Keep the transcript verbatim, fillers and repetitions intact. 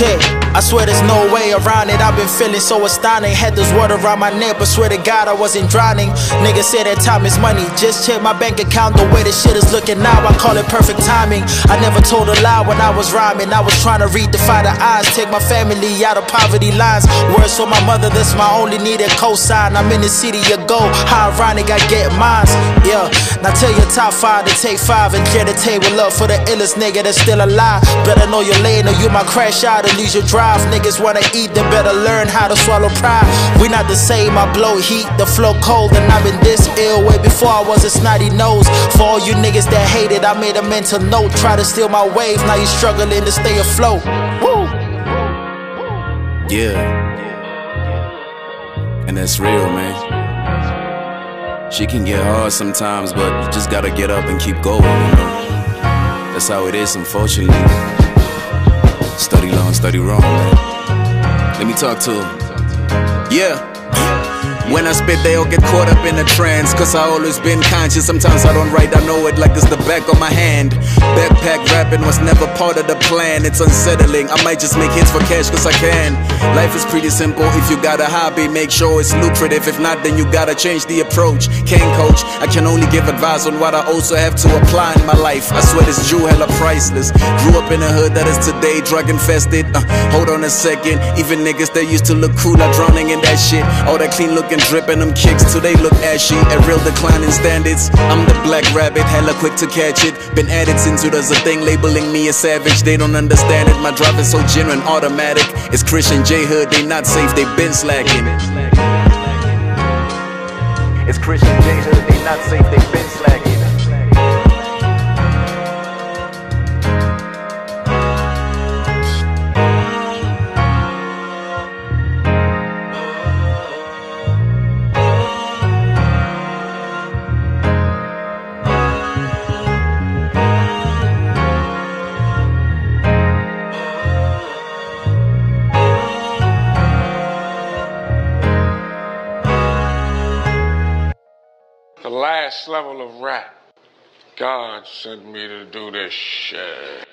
Check, I swear there's no way around it. I've been feeling so astounding. Had this water around my neck, but swear to God I wasn't drowning. Niggas say that time is money. Just check my bank account, the way this shit is looking now. I call it perfect timing. I never told a lie when I was rhyming. I was trying to redefine the odds, take my family out of poverty lines. Words for my mother, that's my only needed cosign. I'm in the city of gold, how ironic I get mines. Yeah, now tell your top five to take five and clear the table up for the illest nigga that's still alive. Better know your lane or you might crash out and lose your drive. Niggas wanna eat, they better learn how to swallow pride. We not the same, I blow heat, the flow cold, and I've been this ill way before I was a snotty nose. For all you niggas that hate it, I made a mental note. Try to steal my wave, now you struggling to stay afloat. Woo! Yeah, and that's real, man. She can get hard sometimes, but you just gotta get up and keep going, you know. That's how it is, unfortunately. Study long, study wrong, man. Let me talk to him. Yeah. When I spit, they all get caught up in a trance, cause I always been conscious. Sometimes I don't write, I know it like it's the back of my hand. Backpack rapping was never part of the plan. It's unsettling, I might just make hits for cash cause I can. Life is pretty simple, if you got a hobby, make sure it's lucrative. If not, then you gotta change the approach. Can't coach, I can only give advice on what I also have to apply in my life. I swear this Jew hella priceless. Grew up in a hood that is today drug infested. uh, Hold on a second, even niggas that used to look cool are drowning in that shit. All that clean looking dripping them kicks till they look ashy. A real decline in standards. I'm the black rabbit, hella quick to catch it. Been added since it was a thing, labeling me a savage. They don't understand it, my drive is so genuine, automatic. It's Christian J Hood, they not safe, they been slacking. It's Christian J Hood, they not safe, they been slacking. The last level of rap, God sent me to do this shit.